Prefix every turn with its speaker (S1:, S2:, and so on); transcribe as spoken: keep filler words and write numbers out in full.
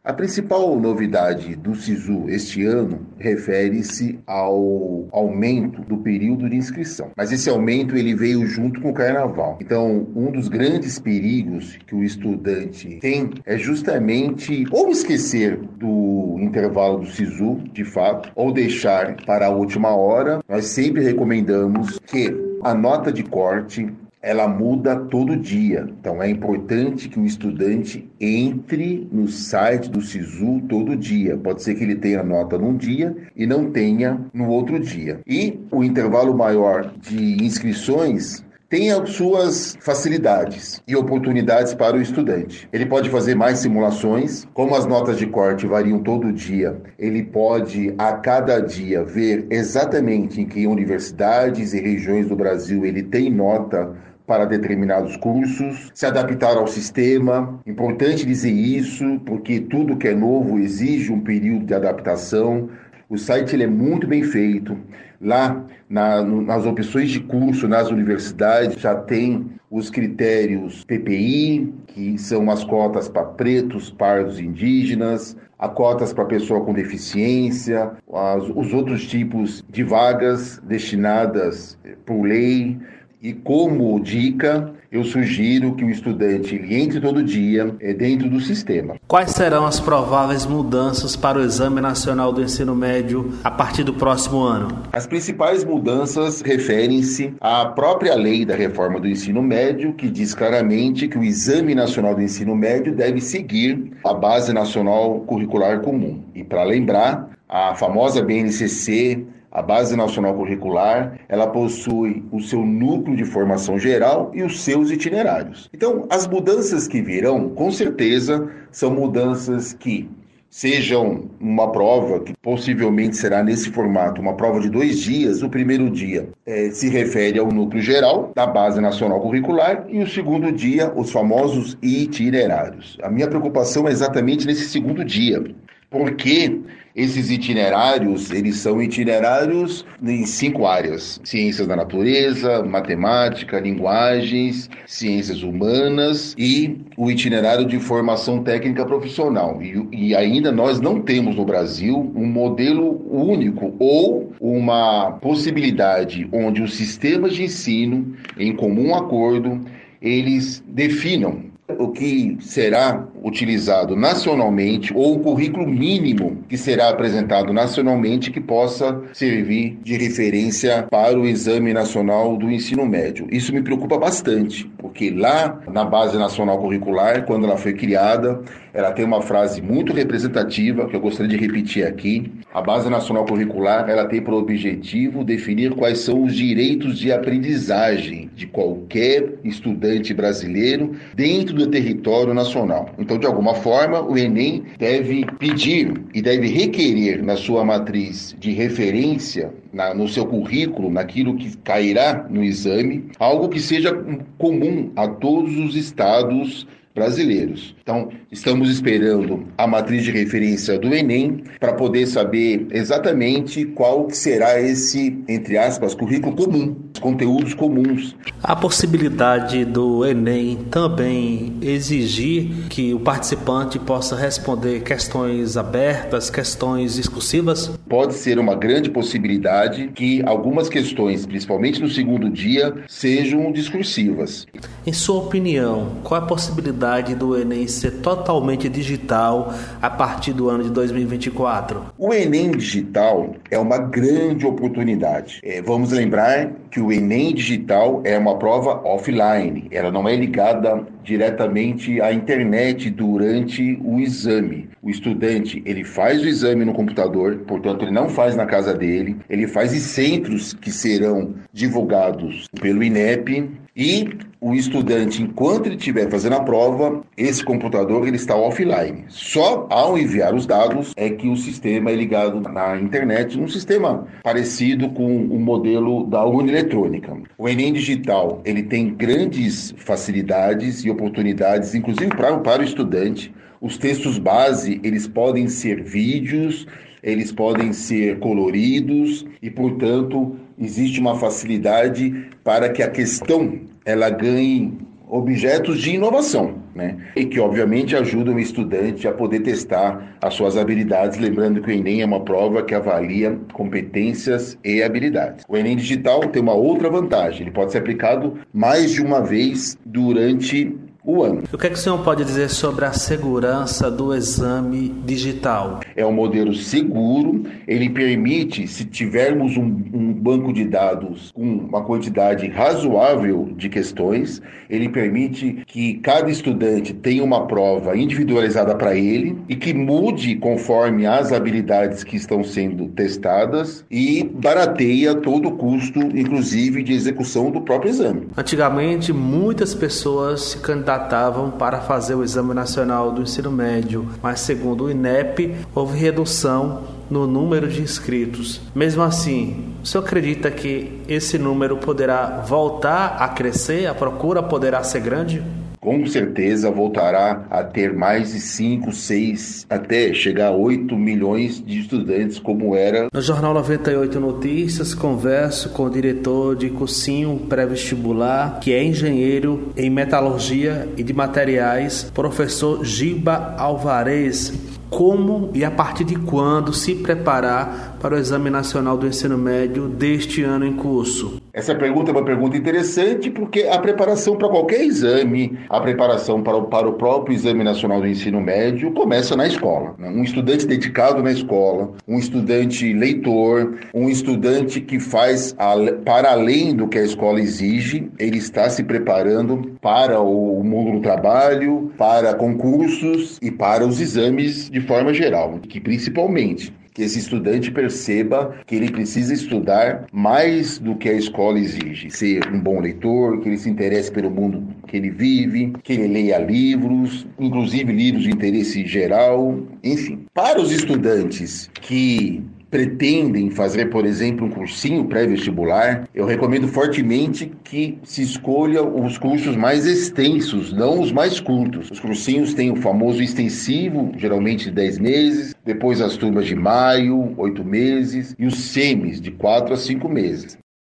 S1: A principal novidade do SISU este ano refere-se ao aumento do período de inscrição. Mas esse aumento ele veio junto com o Carnaval. Então, um dos grandes perigos que o estudante tem é justamente ou esquecer do intervalo do SISU, de fato, ou deixar para a última hora. Nós sempre recomendamos que a nota de corte ela muda todo dia. Então, é importante que o estudante entre no site do SISU todo dia. Pode ser que ele tenha nota num dia e não tenha no outro dia. E o intervalo maior de inscrições tem as suas facilidades e oportunidades para o estudante. Ele pode fazer mais simulações, como as notas de corte variam todo dia, ele pode a cada dia ver exatamente em que universidades e regiões do Brasil ele tem nota para determinados cursos, se adaptar ao sistema. Importante dizer isso, porque tudo que é novo exige um período de adaptação. O site ele é muito bem feito. Lá, na, no, nas opções de curso, nas universidades, já tem os critérios P P I, que são as cotas para pretos, pardos e indígenas, as cotas para pessoa com deficiência, as, os outros tipos de vagas destinadas por lei. E como dica, eu sugiro que o estudante ele entre todo dia é, dentro do sistema.
S2: Quais serão as prováveis mudanças para o Exame Nacional do Ensino Médio a partir do próximo ano?
S1: As principais mudanças referem-se à própria lei da reforma do ensino médio, que diz claramente que o Exame Nacional do Ensino Médio deve seguir a Base Nacional Curricular Comum. E para lembrar, a famosa B N C C, a Base Nacional Curricular, ela possui o seu núcleo de formação geral e os seus itinerários. Então, as mudanças que virão, com certeza, são mudanças que sejam uma prova, que possivelmente será nesse formato, uma prova de dois dias. O primeiro dia é, se refere ao núcleo geral da Base Nacional Curricular e o segundo dia, os famosos itinerários. A minha preocupação é exatamente nesse segundo dia, porque esses itinerários, eles são itinerários em cinco áreas: ciências da natureza, matemática, linguagens, ciências humanas e o itinerário de formação técnica profissional. E, e ainda nós não temos no Brasil um modelo único ou uma possibilidade onde os sistemas de ensino, em comum acordo, eles definam o que será utilizado nacionalmente ou o currículo mínimo que será apresentado nacionalmente que possa servir de referência para o Exame Nacional do Ensino Médio. Isso me preocupa bastante, porque lá na Base Nacional Curricular, quando ela foi criada, ela tem uma frase muito representativa que eu gostaria de repetir aqui. A Base Nacional Curricular, ela tem por objetivo definir quais são os direitos de aprendizagem de qualquer estudante brasileiro dentro do território nacional. Então, de alguma forma, o Enem deve pedir e deve requerer na sua matriz de referência, na, no seu currículo, naquilo que cairá no exame, algo que seja comum a todos os estados brasileiros. Então, estamos esperando a matriz de referência do Enem para poder saber exatamente qual será esse, entre aspas, currículo comum, os conteúdos comuns.
S2: A possibilidade do Enem também exigir que o participante possa responder questões abertas, questões discursivas?
S1: Pode ser uma grande possibilidade que algumas questões, principalmente no segundo dia, sejam discursivas.
S2: Em sua opinião, qual a possibilidade do Enem ser totalmente digital a partir do ano de dois mil e vinte e quatro?
S1: O Enem digital é uma grande oportunidade. É, vamos lembrar que o Enem digital é uma prova offline, ela não é ligada diretamente à internet durante o exame. O estudante, ele faz o exame no computador, portanto, ele não faz na casa dele, ele faz em centros que serão divulgados pelo INEP, e o estudante, enquanto ele estiver fazendo a prova, esse computador ele está offline. Só ao enviar os dados é que o sistema é ligado na internet, um sistema parecido com o modelo da urna eletrônica. O Enem digital ele tem grandes facilidades e oportunidades, inclusive para, para o estudante. Os textos base, eles podem ser vídeos, eles podem ser coloridos e, portanto, existe uma facilidade para que a questão ela ganhe objetos de inovação, né? E que obviamente ajudam o estudante a poder testar as suas habilidades, lembrando que o Enem é uma prova que avalia competências e habilidades. O Enem digital tem uma outra vantagem, ele pode ser aplicado mais de uma vez durante o ano.
S2: O que é que o senhor pode dizer sobre a segurança do exame digital?
S1: É um modelo seguro, ele permite, se tivermos um, um banco de dados com uma quantidade razoável de questões, ele permite que cada estudante tenha uma prova individualizada para ele e que mude conforme as habilidades que estão sendo testadas e barateia todo o custo, inclusive de execução do próprio exame.
S2: Antigamente, muitas pessoas se candidatavam para fazer o Exame Nacional do Ensino Médio, mas segundo o INEP, houve redução no número de inscritos. Mesmo assim, o senhor acredita que esse número poderá voltar a crescer? A procura poderá ser grande?
S1: Com certeza voltará a ter mais de cinco, seis, até chegar a oito milhões de estudantes, como era.
S2: No Jornal noventa e oito Notícias, converso com o diretor de cursinho pré-vestibular, que é engenheiro em metalurgia e de materiais, professor Giba Alvarez. Como e a partir de quando se preparar para o Exame Nacional do Ensino Médio deste ano em curso?
S1: Essa pergunta é uma pergunta interessante porque a preparação para qualquer exame, a preparação para o, para o próprio Exame Nacional do Ensino Médio começa na escola. Né? Um estudante dedicado na escola, um estudante leitor, um estudante que faz a, para além do que a escola exige, ele está se preparando para o mundo do trabalho, para concursos e para os exames de forma geral, que principalmente que esse estudante perceba que ele precisa estudar mais do que a escola exige. Ser um bom leitor, que ele se interesse pelo mundo que ele vive, que ele leia livros, inclusive livros de interesse geral, enfim. Para os estudantes que pretendem fazer, por exemplo, um cursinho pré-vestibular, eu recomendo fortemente que se escolha os cursos mais extensos, não os mais curtos. Os cursinhos têm o famoso extensivo, geralmente de dez meses, depois as turmas de maio, oito meses, e os semis, de quatro a cinco meses.